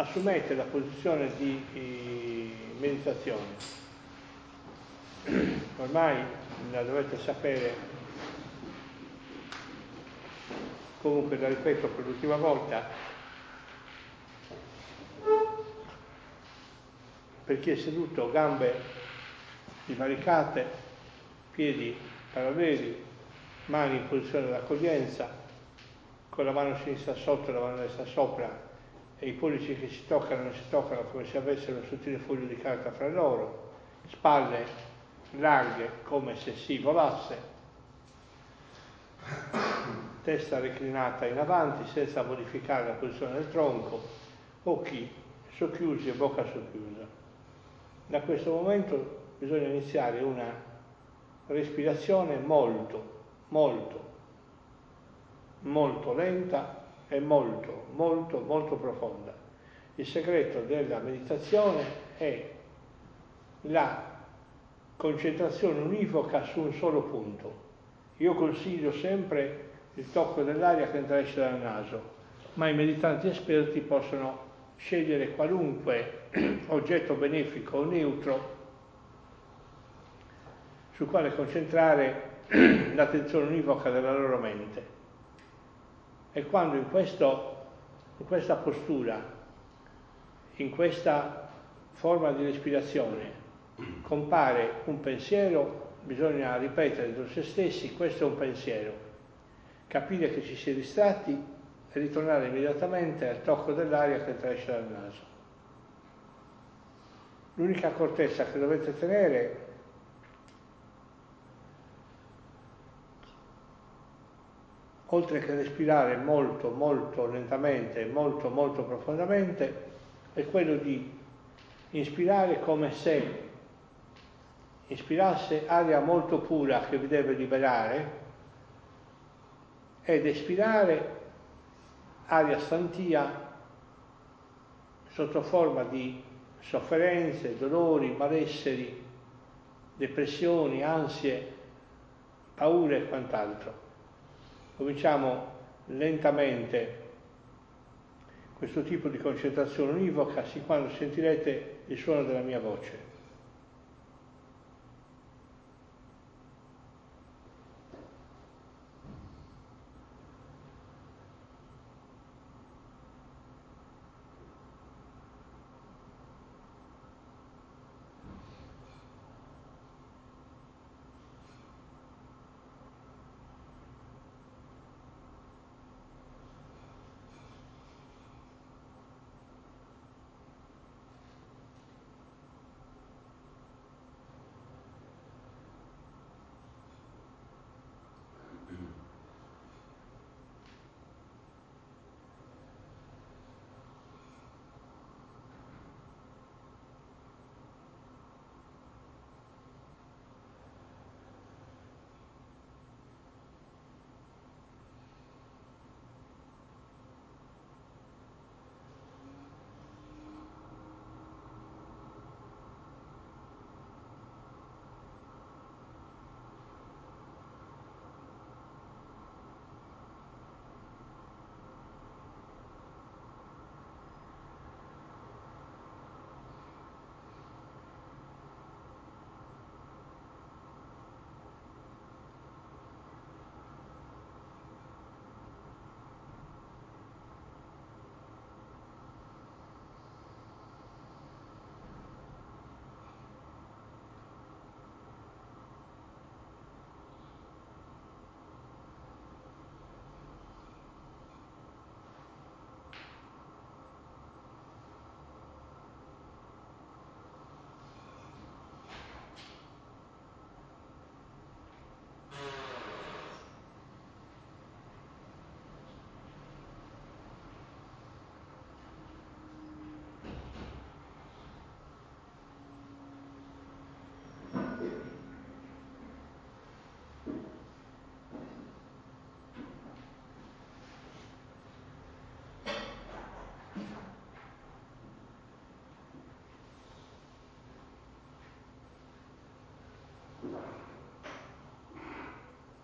assumete la posizione di meditazione. Ormai la dovete sapere, comunque la ripeto per l'ultima volta, per chi è seduto, gambe divaricate, piedi paralleli, mani in posizione d'accoglienza, con la mano sinistra sotto e la mano destra sopra, e i pollici che si toccano e non si toccano come se avessero un sottile foglio di carta fra loro, spalle larghe come se si volasse, testa reclinata in avanti senza modificare la posizione del tronco, occhi socchiusi e bocca socchiusa. Da questo momento bisogna iniziare una respirazione molto lenta e molto profonda. Il segreto della meditazione è la concentrazione univoca su un solo punto. Io consiglio sempre il tocco dell'aria che entra e esce dal naso, ma i meditanti esperti possono scegliere qualunque oggetto benefico o neutro sul quale concentrare l'attenzione univoca della loro mente. E quando in questa postura, in questa forma di respirazione, compare un pensiero, bisogna ripetere dentro se stessi: questo è un pensiero, capire che ci si è distratti e ritornare immediatamente al tocco dell'aria che entra e esce dal naso. L'unica accortezza che dovete tenere oltre che respirare molto lentamente e molto profondamente, è quello di inspirare come se ispirasse aria molto pura che vi deve liberare, ed espirare aria stantia sotto forma di sofferenze, dolori, malesseri, depressioni, ansie, paure e quant'altro. Cominciamo lentamente questo tipo di concentrazione univoca, sì, quando sentirete il suono della mia voce.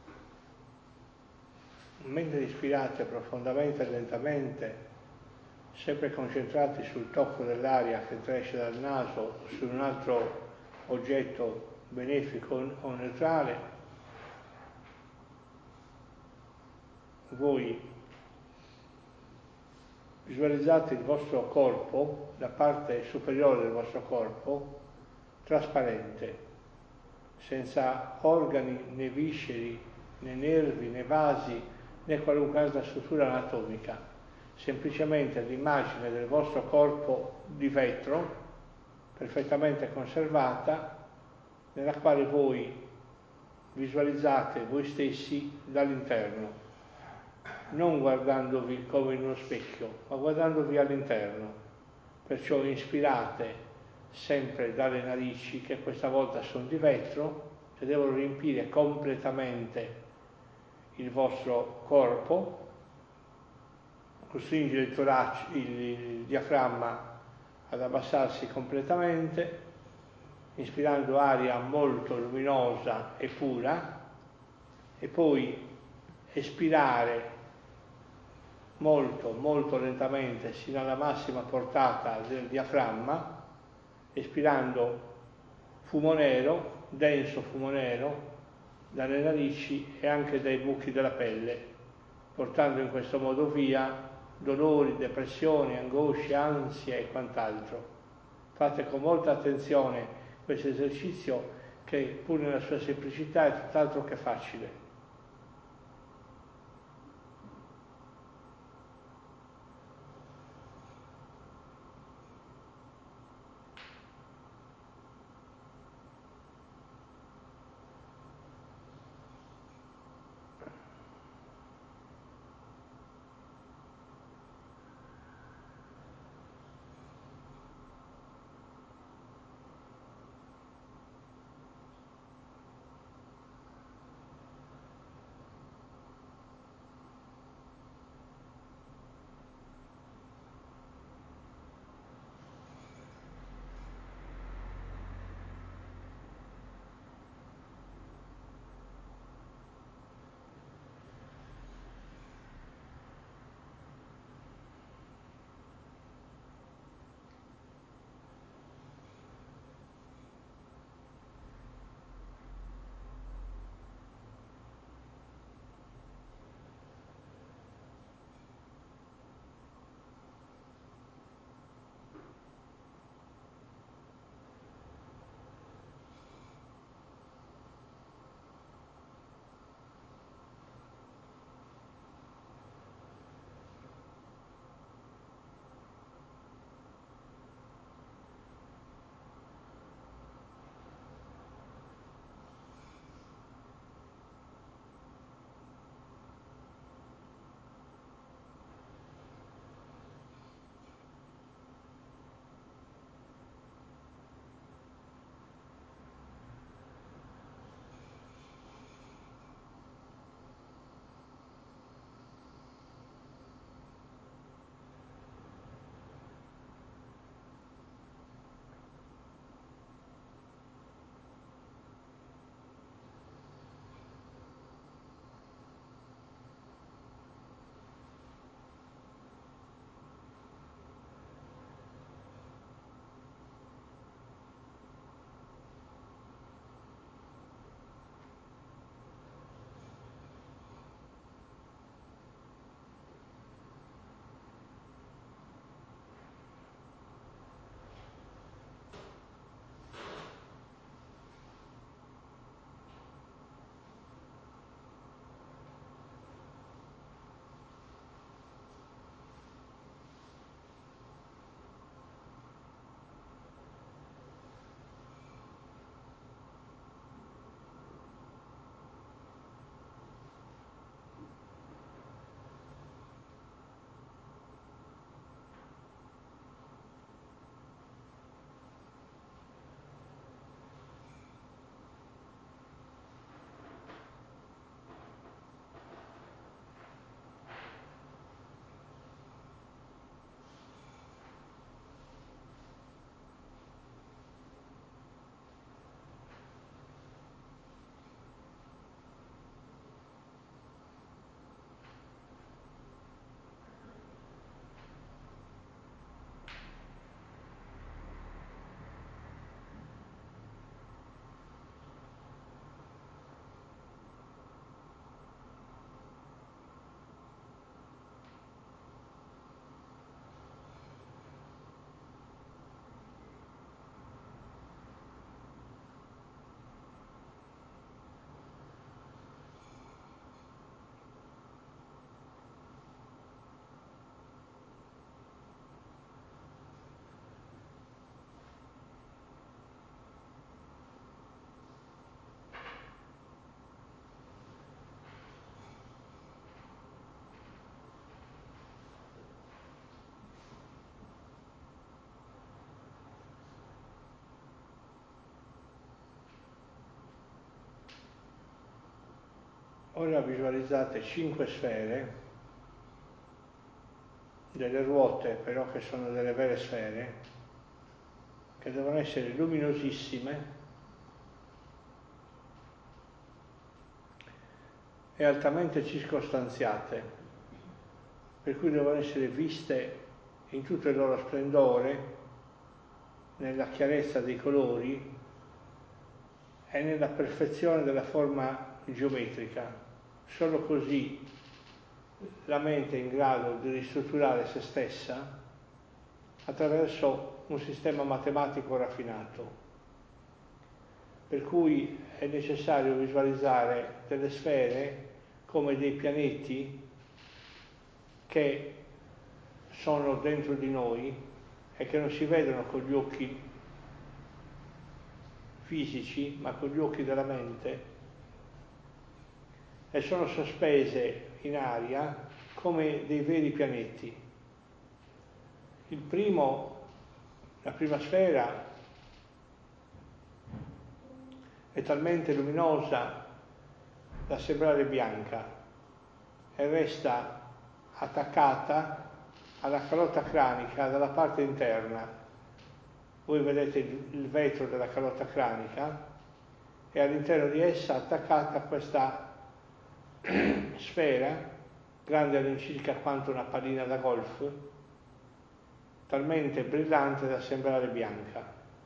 Mentre ispirate profondamente e lentamente, sempre concentrati sul tocco dell'aria che entra e esce dal naso o su un altro oggetto benefico o neutrale, voi visualizzate il vostro corpo, la parte superiore del vostro corpo, trasparente, senza organi né visceri né nervi né vasi né qualunque altra struttura anatomica, semplicemente l'immagine del vostro corpo di vetro perfettamente conservata, nella quale voi visualizzate voi stessi dall'interno, non guardandovi come in uno specchio, ma guardandovi all'interno. Perciò inspirate sempre dalle narici, che questa volta sono di vetro, che devono riempire completamente il vostro corpo, costringere il torace, il diaframma ad abbassarsi completamente, inspirando aria molto luminosa e pura, e poi espirare molto molto lentamente sino alla massima portata del diaframma, espirando fumo nero, denso fumo nero, dalle narici e anche dai buchi della pelle, portando in questo modo via dolori, depressioni, angosce, ansie e quant'altro. Fate con molta attenzione questo esercizio che, pur nella sua semplicità, è tutt'altro che facile. ora visualizzate 5 sfere, delle ruote però che sono delle vere sfere, che devono essere luminosissime e altamente circostanziate, per cui devono essere viste in tutto il loro splendore, nella chiarezza dei colori e nella perfezione della forma geometrica. Solo così la mente è in grado di ristrutturare se stessa attraverso un sistema matematico raffinato. Per cui è necessario visualizzare delle sfere come dei pianeti che sono dentro di noi e che non si vedono con gli occhi fisici, ma con gli occhi della mente, e sono sospese in aria come dei veri pianeti. La prima sfera è talmente luminosa da sembrare bianca e resta attaccata alla calotta cranica dalla parte interna. Voi vedete il vetro della calotta cranica e all'interno di essa attaccata questa sfera, grande all'incirca quanto una pallina da golf, talmente brillante da sembrare bianca.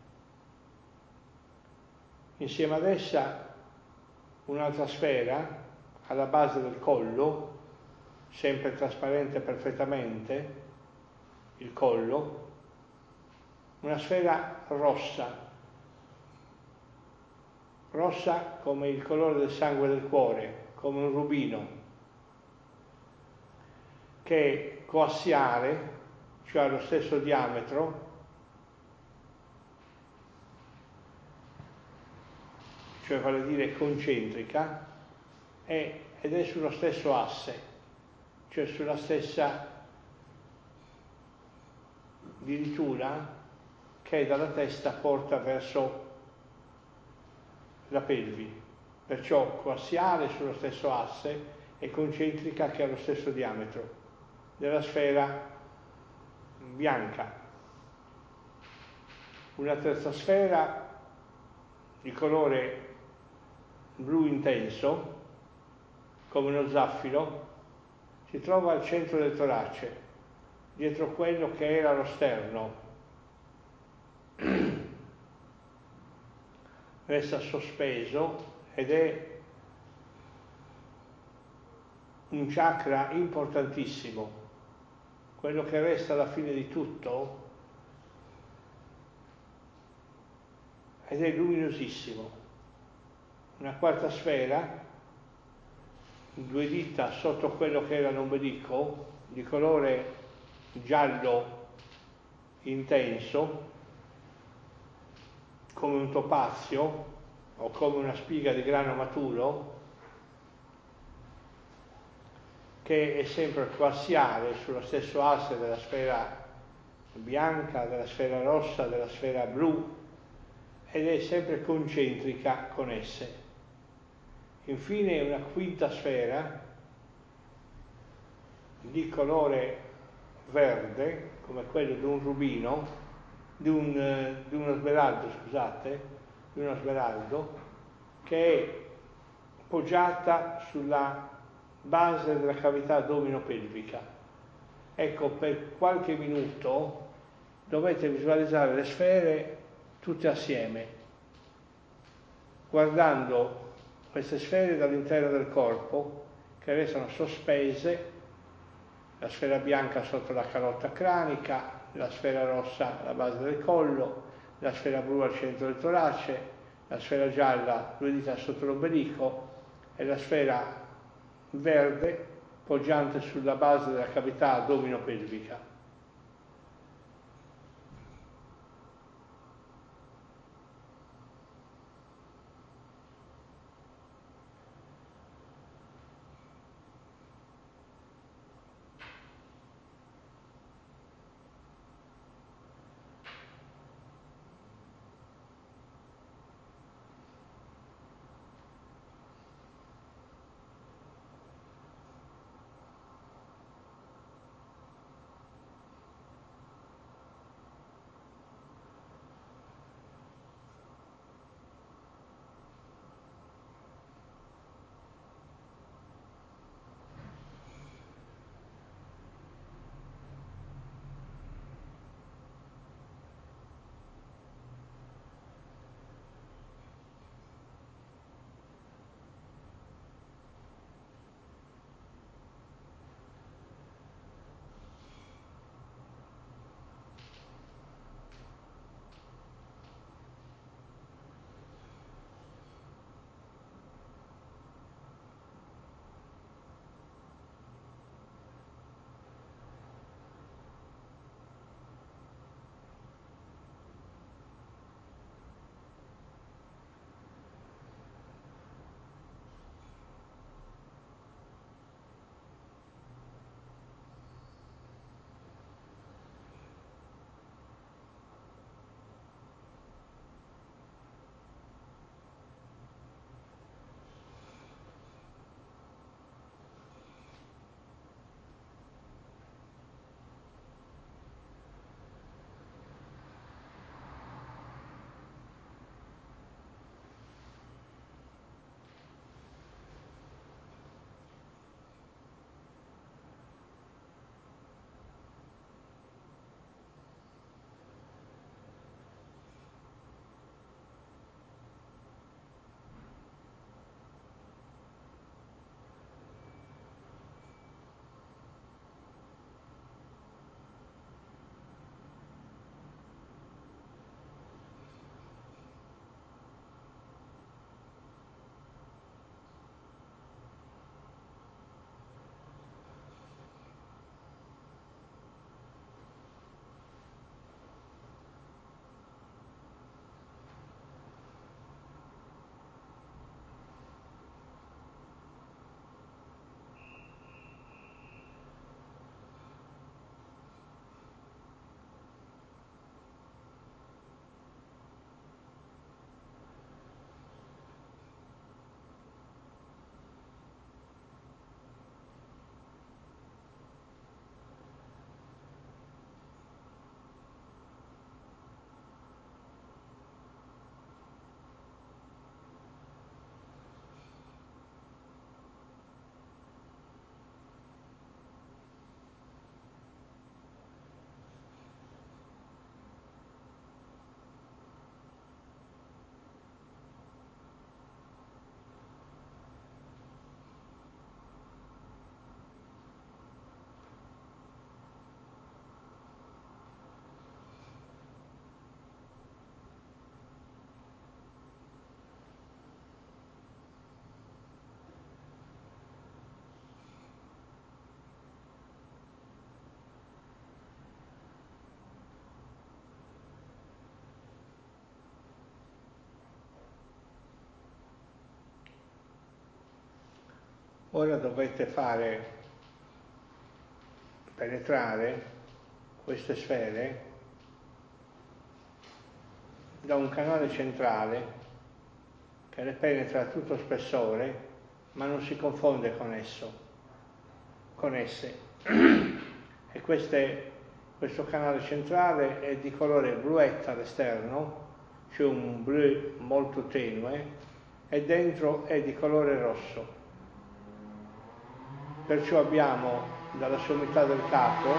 Insieme ad essa un'altra sfera alla base del collo, sempre trasparente perfettamente, il collo, una sfera rossa come il colore del sangue del cuore, come un rubino, che è coassiale, cioè ha lo stesso diametro, cioè vale a dire concentrica, ed è sullo stesso asse, cioè sulla stessa diritura che dalla testa porta verso la pelvi, perciò coassiale sullo stesso asse e concentrica che ha lo stesso diametro della sfera bianca. Una terza sfera di colore blu intenso, come uno zaffiro, si trova al centro del torace, dietro quello che era lo sterno. Resta sospeso ed è un chakra importantissimo, quello che resta alla fine di tutto, ed è luminosissimo. Una quarta sfera, 2 dita sotto quello che era l'ombelico, di colore giallo intenso, come un topazio o come una spiga di grano maturo, che è sempre coassiale sullo stesso asse della sfera bianca, della sfera rossa, della sfera blu, ed è sempre concentrica con esse. Infine una quinta sfera di colore verde, come quello di un rubino, di uno smeraldo, che è poggiata sulla base della cavità addomino-pelvica. Ecco, per qualche minuto dovete visualizzare le sfere tutte assieme, guardando queste sfere dall'interno del corpo che restano sospese, la sfera bianca sotto la calotta cranica, la sfera rossa alla base del collo, la sfera blu al centro del torace, la sfera gialla 2 dita sotto l'ombelico e la sfera verde poggiante sulla base della cavità addomino-pelvica. ora dovete penetrare queste sfere da un canale centrale che le penetra a tutto spessore, ma non si confonde con esse. E questo canale centrale è di colore bluetta all'esterno, c'è un blu molto tenue, e dentro è di colore rosso. Perciò abbiamo dalla sommità del capo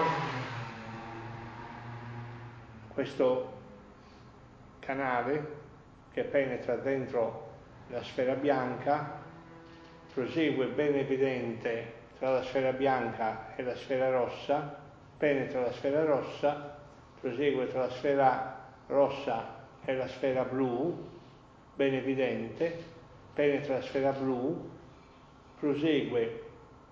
questo canale che penetra dentro la sfera bianca, prosegue ben evidente tra la sfera bianca e la sfera rossa, penetra la sfera rossa, prosegue tra la sfera rossa e la sfera blu, ben evidente, penetra la sfera blu, prosegue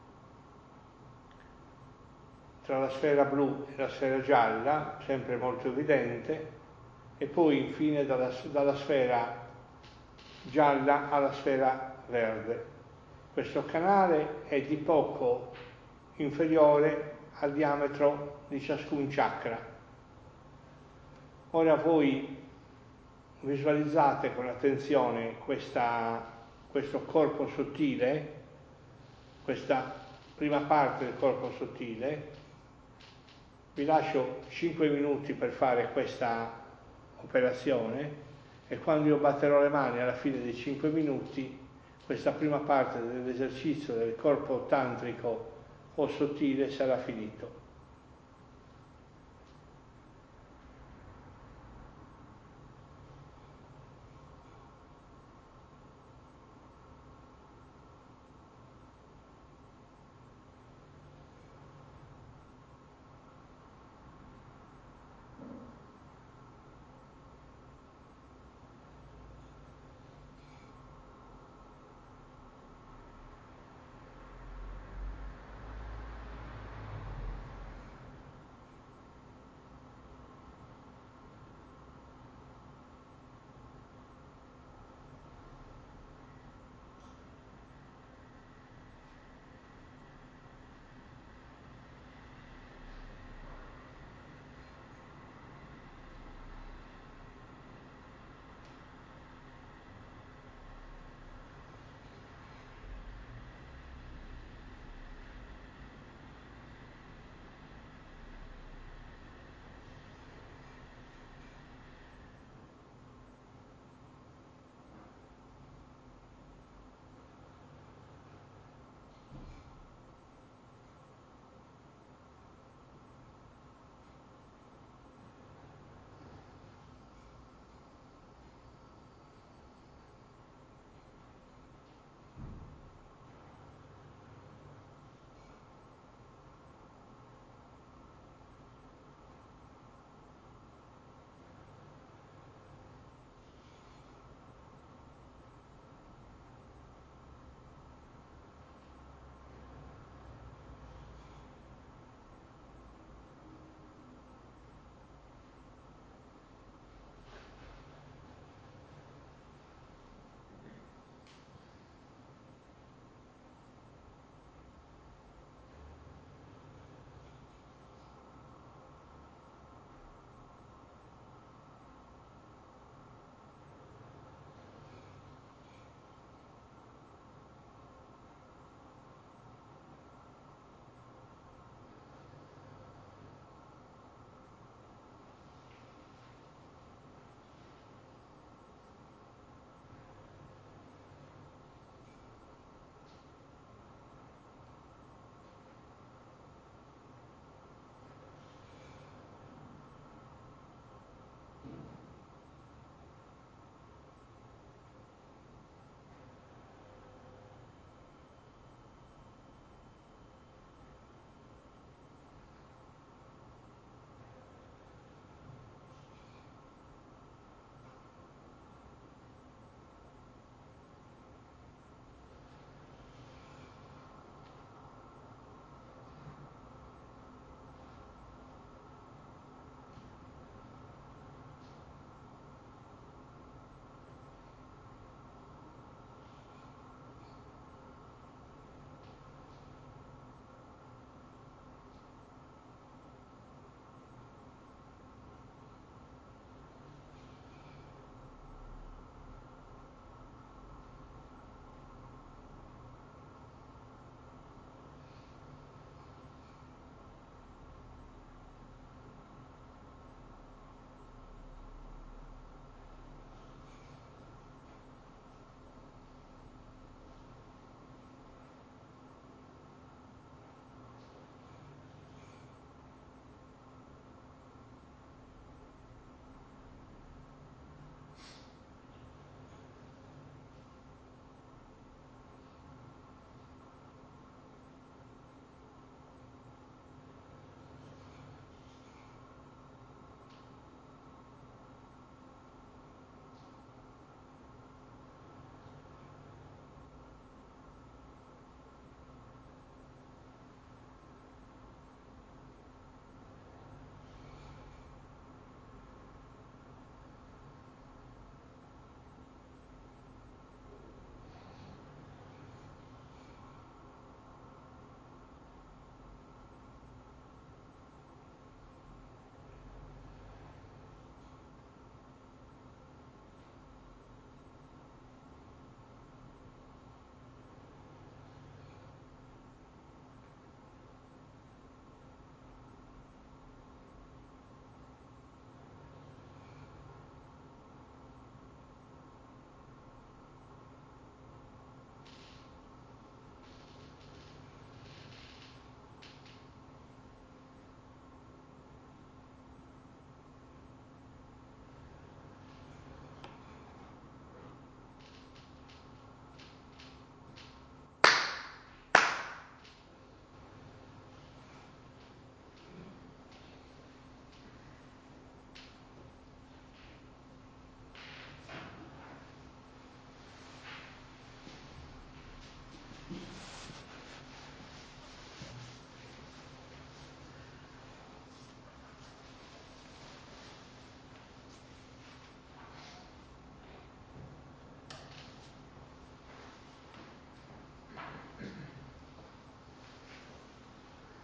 tra la sfera blu e la sfera gialla, sempre molto evidente, e poi infine dalla sfera gialla alla sfera verde. Questo canale è di poco inferiore al diametro di ciascun chakra. Ora voi visualizzate con attenzione questo corpo sottile, questa prima parte del corpo sottile. Vi lascio 5 minuti per fare questa operazione e quando io batterò le mani alla fine dei 5 minuti, questa prima parte dell'esercizio del corpo tantrico o sottile sarà finito.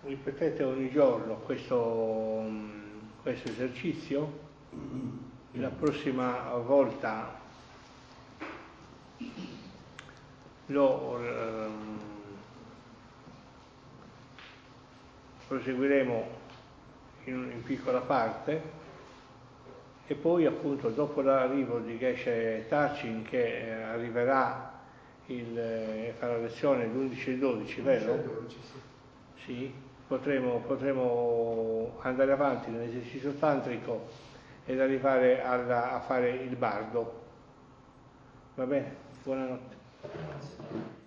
ripetete ogni giorno questo esercizio. La prossima volta lo proseguiremo in piccola parte, e poi appunto dopo l'arrivo di Geshe Tarchin, che arriverà farà lezione l'11 e il 12, vero? 12, sì. Sì, potremo andare avanti nell'esercizio tantrico ed arrivare a fare il bardo. Va bene? Buonanotte.